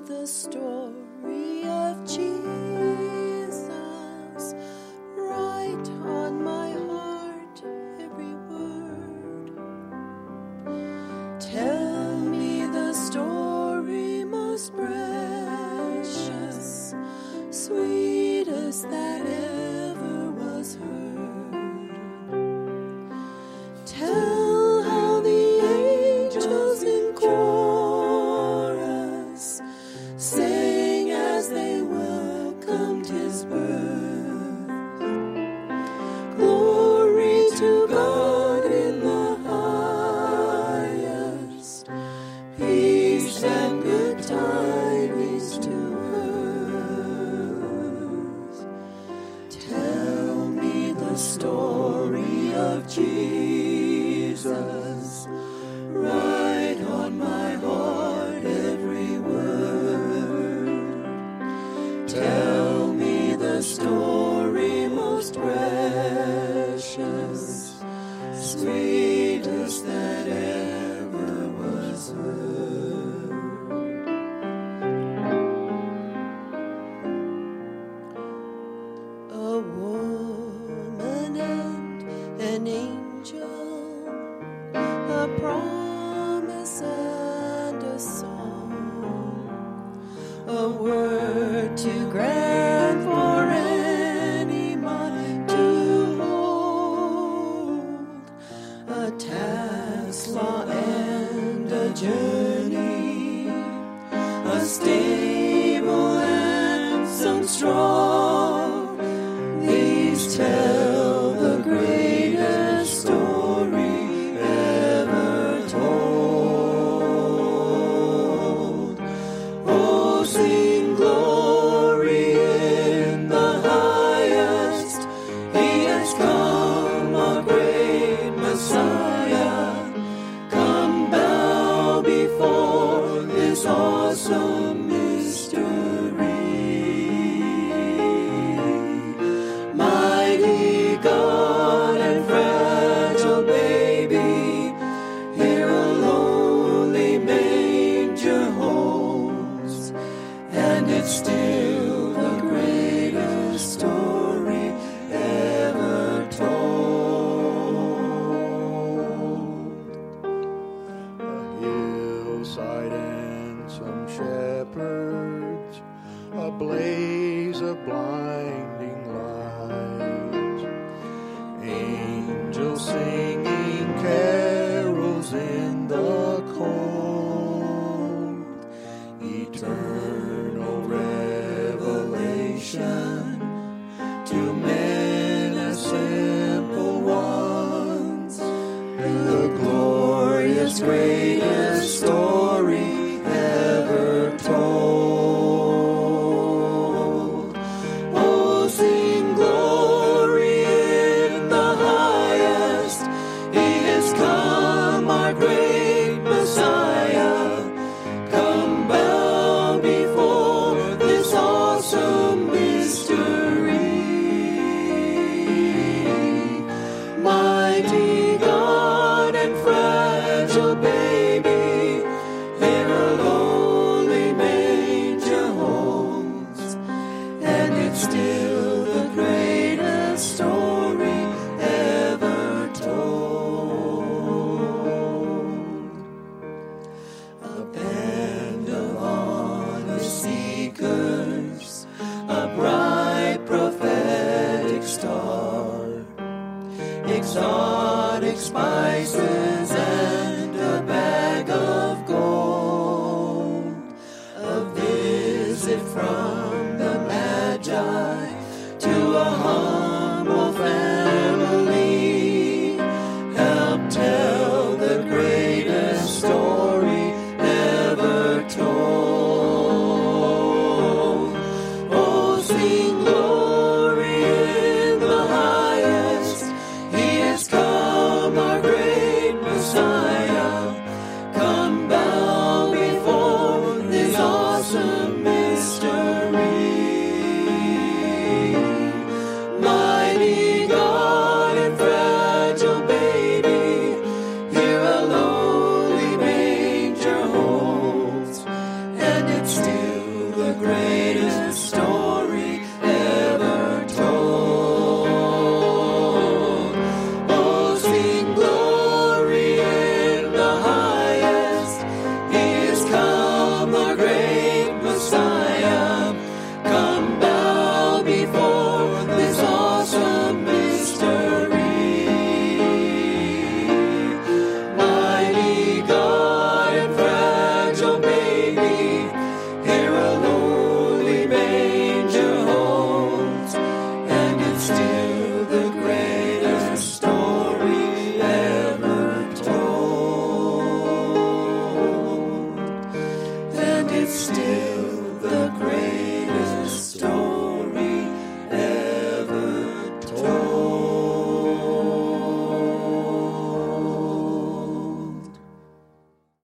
the story of Jesus. Write on my heart every word. Tell me the story most precious, sweetest that ever was heard. Tell how the angels in chorus sang as they welcomed his birth. Glory to God in the highest, peace and good tidings to earth. Tell me the story of Jesus. Write on my heart every word. Tell me the story most precious, sweetest that ever was heard. A woman and an angel, a promise and a song, a word to grant for any mind to hold, a task, law, and a journey, a stable and some strong. These tell the greatest story ever told. Oh, sing glory in the highest. He has come, our great Messiah. Come bow before this awesome mystery. Mighty God and fragile baby, here a lowly manger holds, and it's still the greatest story ever told. A hillside and some shepherds, a blaze of blinding light, angels singing carols in the cold, eternal revelation to men as simple ones, the glorious greatest story ever told. Oh, sing glory in the highest. He has come, our great Messiah. Come bow before this awesome mystery. Mighty God and fragile baby, here a lowly manger holds, and it's still the greatest story ever told. A band of honest seekers, a bright prophetic star, exotic spices and a bag of gold, a visit from the Magi to a humble family, help tell the greatest story ever told. Oh, sing glory in the highest. He has come, our great Messiah. Come bow before this awesome mystery. Mighty God and fragile baby, here a lowly manger holds, and it's still sit still.